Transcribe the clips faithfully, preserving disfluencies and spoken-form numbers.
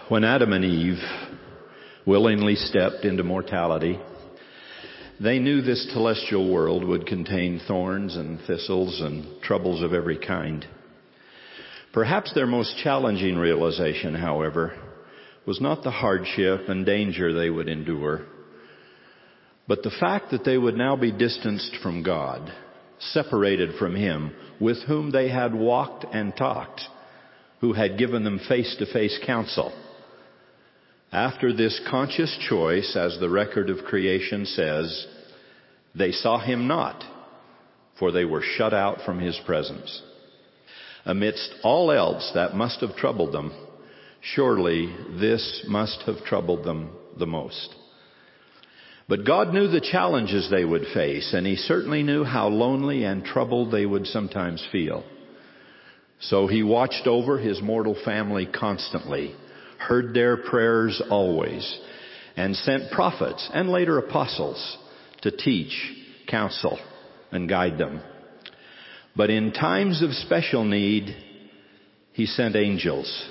When Adam and Eve willingly stepped into mortality, they knew this celestial world would contain thorns and thistles and troubles of every kind. Perhaps their most challenging realization, however, was not the hardship and danger they would endure, but the fact that they would now be distanced from God, separated from Him, with whom they had walked and talked, who had given them face-to-face counsel. After this conscious choice, as the record of creation says, they saw Him not, for they were shut out from His presence. Amidst all else that must have troubled them, surely this must have troubled them the most. But God knew the challenges they would face, and He certainly knew how lonely and troubled they would sometimes feel. So He watched over His mortal family constantly, heard their prayers always, and sent prophets and later apostles to teach, counsel, and guide them. But in times of special need, He sent angels,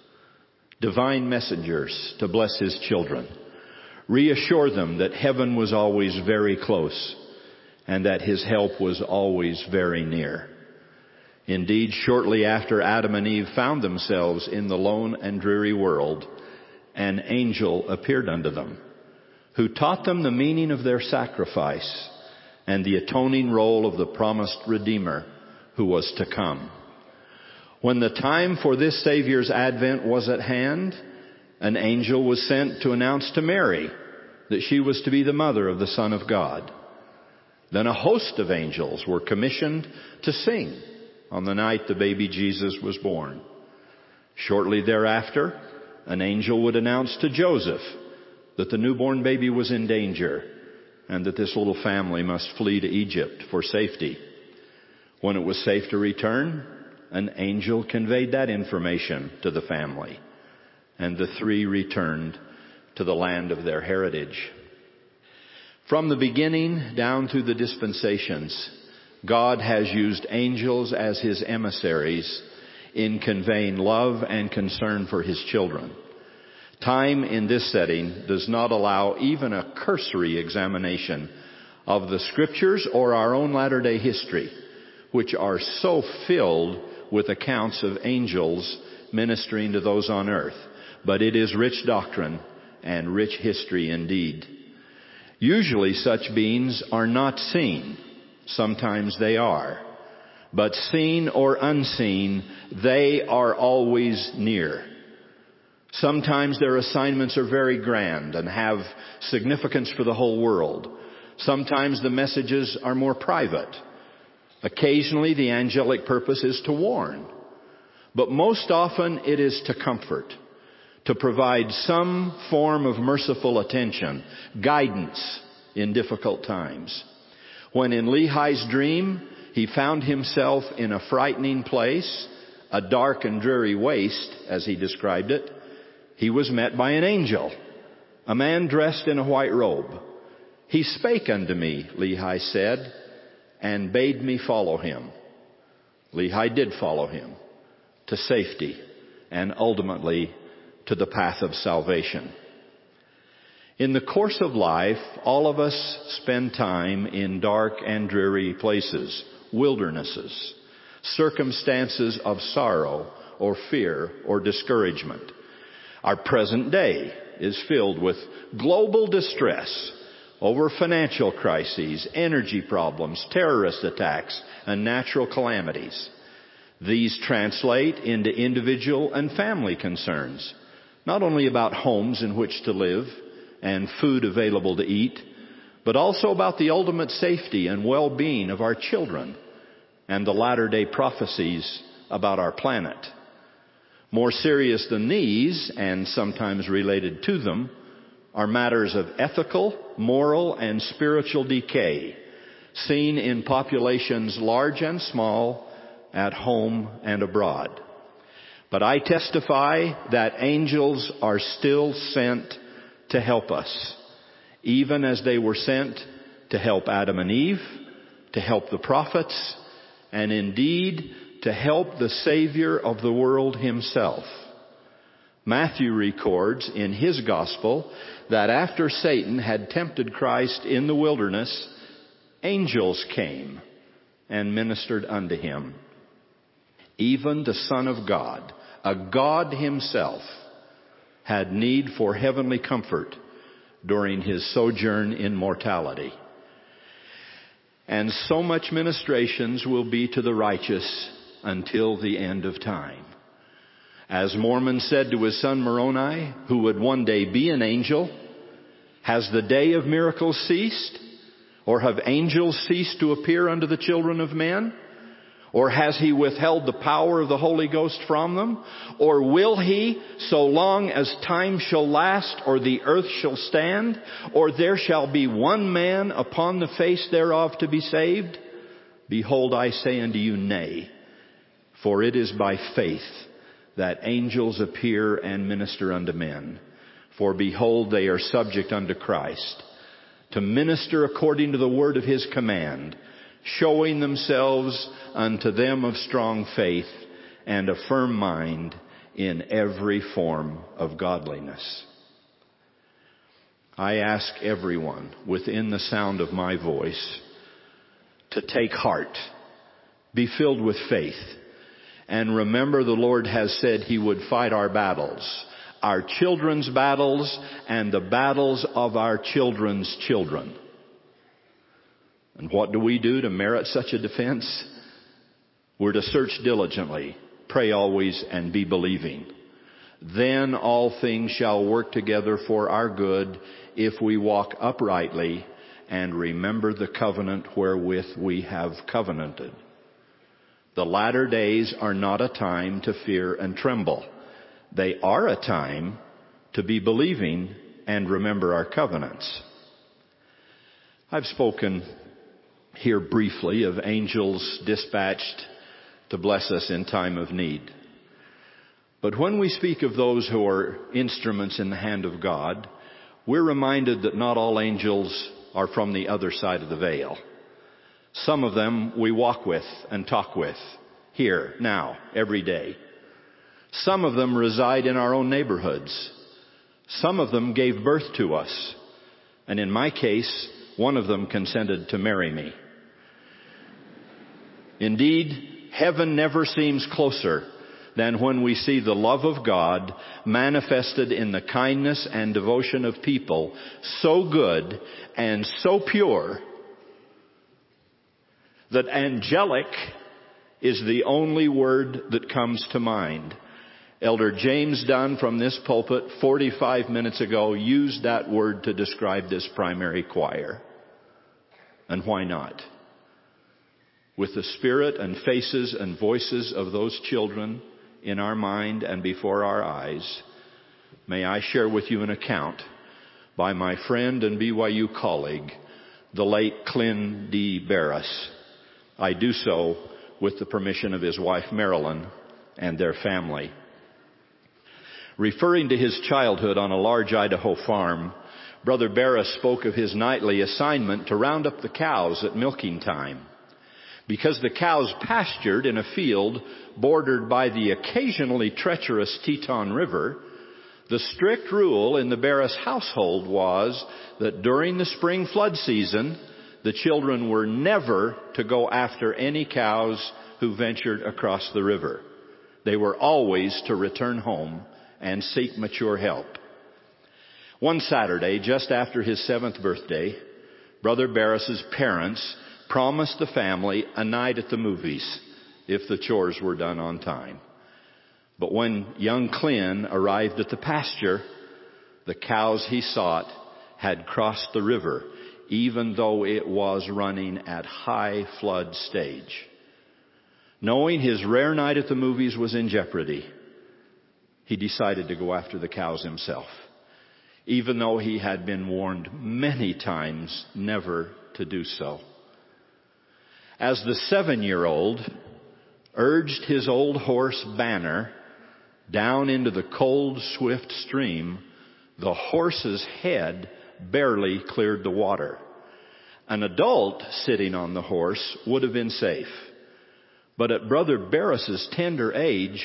divine messengers to bless His children, reassure them that heaven was always very close and that His help was always very near. Indeed, shortly after Adam and Eve found themselves in the lone and dreary world, an angel appeared unto them, who taught them the meaning of their sacrifice and the atoning role of the promised Redeemer who was to come. When the time for this Savior's advent was at hand, an angel was sent to announce to Mary that she was to be the mother of the Son of God. Then a host of angels were commissioned to sing on the night the baby Jesus was born. Shortly thereafter, an angel would announce to Joseph that the newborn baby was in danger and that this little family must flee to Egypt for safety. When it was safe to return, an angel conveyed that information to the family, and the three returned to the land of their heritage. From the beginning down through the dispensations, God has used angels as His emissaries in conveying love and concern for His children. Time in this setting does not allow even a cursory examination of the Scriptures or our own latter-day history, which are so filled with accounts of angels ministering to those on earth. But it is rich doctrine and rich history indeed. Usually such beings are not seen. Sometimes they are. But seen or unseen, they are always near. Sometimes their assignments are very grand and have significance for the whole world. Sometimes the messages are more private. Occasionally the angelic purpose is to warn. But most often it is to comfort, to provide some form of merciful attention, guidance in difficult times. When in Lehi's dream, he found himself in a frightening place, a dark and dreary waste, as he described it, he was met by an angel, a man dressed in a white robe. He spake unto me, Lehi said, and bade me follow him. Lehi did follow him to safety and ultimately to the path of salvation. In the course of life, all of us spend time in dark and dreary places, wildernesses, circumstances of sorrow or fear or discouragement. Our present day is filled with global distress over financial crises, energy problems, terrorist attacks, and natural calamities. These translate into individual and family concerns, not only about homes in which to live and food available to eat, but also about the ultimate safety and well-being of our children and the latter-day prophecies about our planet. More serious than these, and sometimes related to them, are matters of ethical, moral, and spiritual decay, seen in populations large and small, at home and abroad. But I testify that angels are still sent to help us, even as they were sent to help Adam and Eve, to help the prophets, and indeed to help the Savior of the world Himself. Matthew records in his gospel that after Satan had tempted Christ in the wilderness, angels came and ministered unto him. Even the Son of God, a God himself, had need for heavenly comfort during his sojourn in mortality. And so much ministrations will be to the righteous until the end of time. As Mormon said to his son Moroni, who would one day be an angel, has the day of miracles ceased? Or have angels ceased to appear unto the children of men? Or has he withheld the power of the Holy Ghost from them? Or will he, so long as time shall last, or the earth shall stand, or there shall be one man upon the face thereof to be saved? Behold, I say unto you, nay. For it is by faith that angels appear and minister unto men. For behold, they are subject unto Christ, to minister according to the word of his command, showing themselves unto them of strong faith and a firm mind in every form of godliness. I ask everyone within the sound of my voice to take heart, be filled with faith, and remember the Lord has said he would fight our battles, our children's battles and the battles of our children's children. And what do we do to merit such a defense? We're to search diligently, pray always, and be believing. Then all things shall work together for our good if we walk uprightly and remember the covenant wherewith we have covenanted. The latter days are not a time to fear and tremble. They are a time to be believing and remember our covenants. I've spoken here briefly of angels dispatched to bless us in time of need. But when we speak of those who are instruments in the hand of God, we're reminded that not all angels are from the other side of the veil. Some of them we walk with and talk with here, now, every day. Some of them reside in our own neighborhoods. Some of them gave birth to us. And in my case, one of them consented to marry me. Indeed, heaven never seems closer than when we see the love of God manifested in the kindness and devotion of people so good and so pure that angelic is the only word that comes to mind. Elder James Dunn from this pulpit forty-five minutes ago used that word to describe this primary choir. And why not? With the spirit and faces and voices of those children in our mind and before our eyes, may I share with you an account by my friend and B Y U colleague, the late Clin D. Barris. I do so with the permission of his wife Marilyn and their family. Referring to his childhood on a large Idaho farm, Brother Barris spoke of his nightly assignment to round up the cows at milking time. Because the cows pastured in a field bordered by the occasionally treacherous Teton River, the strict rule in the Barris household was that during the spring flood season, the children were never to go after any cows who ventured across the river. They were always to return home and seek mature help. One Saturday, just after his seventh birthday, Brother Barris's parents promised the family a night at the movies if the chores were done on time. But when young Clin arrived at the pasture, the cows he sought had crossed the river, even though it was running at high flood stage. Knowing his rare night at the movies was in jeopardy, he decided to go after the cows himself, even though he had been warned many times never to do so. As the seven-year-old urged his old horse Banner down into the cold, swift stream, the horse's head barely cleared the water. An adult sitting on the horse would have been safe. But at Brother Barris's tender age,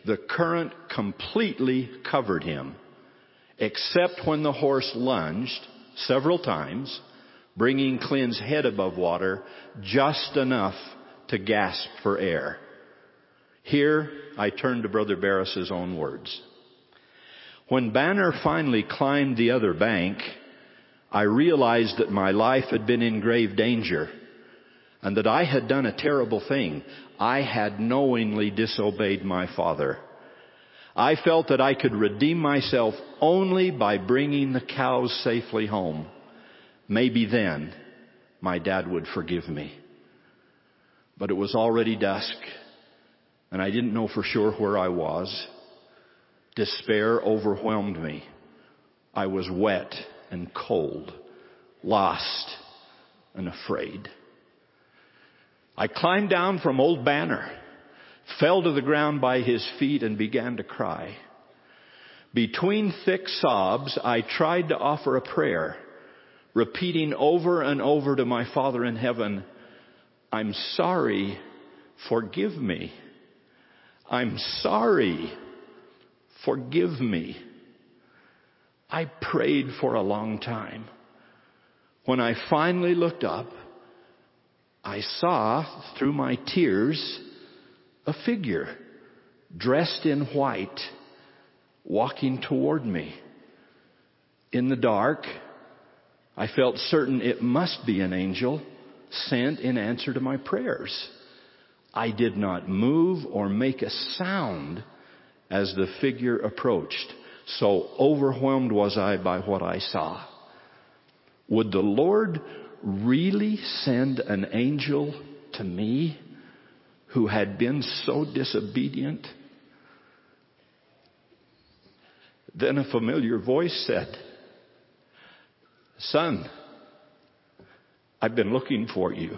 The current completely covered him, except when the horse lunged several times, bringing Clynn's head above water just enough to gasp for air. Here, I turn to Brother Barris's own words. When Banner finally climbed the other bank, I realized that my life had been in grave danger and that I had done a terrible thing. I had knowingly disobeyed my father. I felt that I could redeem myself only by bringing the cows safely home. Maybe then my dad would forgive me. But it was already dusk, and I didn't know for sure where I was. Despair overwhelmed me. I was wet and cold, lost and afraid. I climbed down from old Banner, fell to the ground by his feet, and began to cry. Between thick sobs, I tried to offer a prayer, repeating over and over to my Father in heaven, I'm sorry, forgive me. I'm sorry, forgive me. I prayed for a long time. When I finally looked up, I saw through my tears a figure dressed in white walking toward me. In the dark, I felt certain it must be an angel sent in answer to my prayers. I did not move or make a sound as the figure approached. So overwhelmed was I by what I saw. Would the Lord really send an angel to me who had been so disobedient? Then a familiar voice said, Son, I've been looking for you.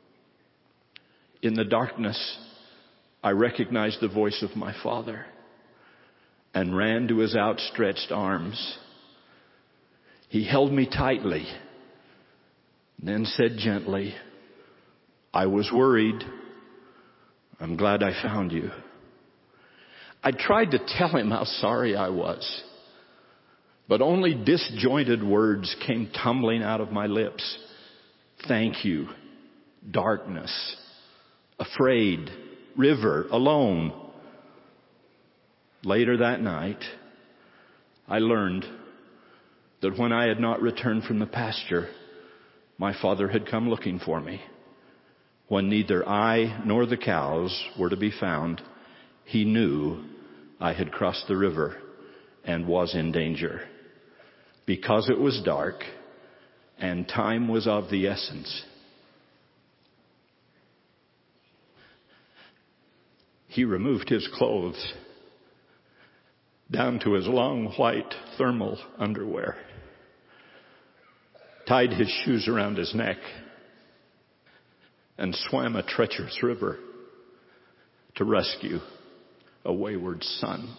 In the darkness, I recognized the voice of my Father and ran to his outstretched arms. He held me tightly, then said gently, I was worried. I'm glad I found you. I tried to tell him how sorry I was, but only disjointed words came tumbling out of my lips. Thank you, darkness, afraid, river, alone. Later that night, I learned that when I had not returned from the pasture, my Father had come looking for me. When neither I nor the cows were to be found, he knew I had crossed the river and was in danger. Because it was dark and time was of the essence, he removed his clothes down to his long white thermal underwear, tied his shoes around his neck, and swam a treacherous river to rescue a wayward son.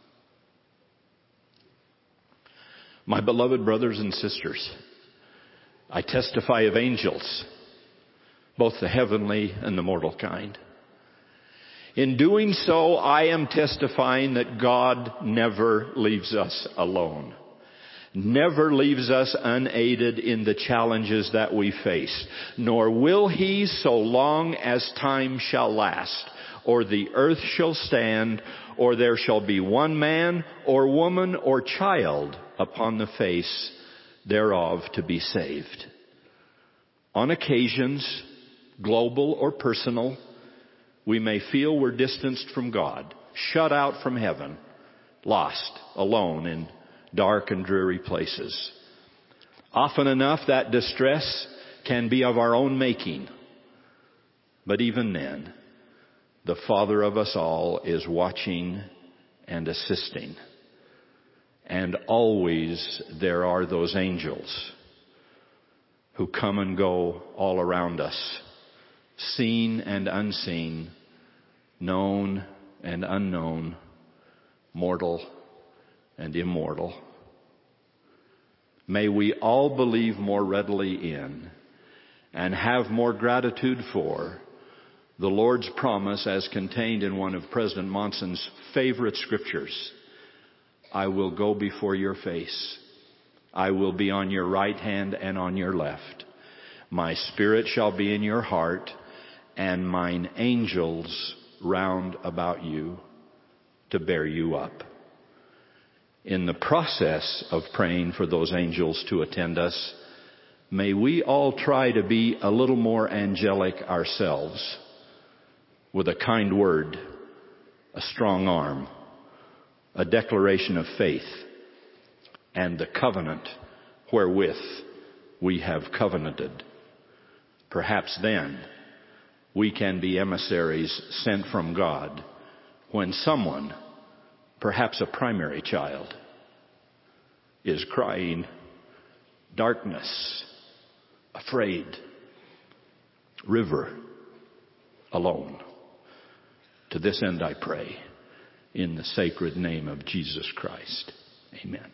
My beloved brothers and sisters, I testify of angels, both the heavenly and the mortal kind. In doing so, I am testifying that God never leaves us alone, never leaves us unaided in the challenges that we face, nor will he so long as time shall last, or the earth shall stand, or there shall be one man or woman or child upon the face thereof to be saved. On occasions, global or personal, we may feel we're distanced from God, shut out from heaven, lost, alone in dark and dreary places. Often enough, that distress can be of our own making. But even then, the Father of us all is watching and assisting. And always there are those angels who come and go all around us, seen and unseen, known and unknown, mortal and immortal. May we all believe more readily in and have more gratitude for The Lord's promise, as contained in one of President Monson's favorite scriptures, I will go before your face. I will be on your right hand and on your left. My spirit shall be in your heart, and mine angels round about you to bear you up. In the process of praying for those angels to attend us, may we all try to be a little more angelic ourselves, with a kind word, a strong arm, a declaration of faith, and the covenant wherewith we have covenanted. Perhaps then we can be emissaries sent from God when someone, perhaps a primary child, is crying, darkness, afraid, river, alone. To this end I pray, in the sacred name of Jesus Christ. Amen.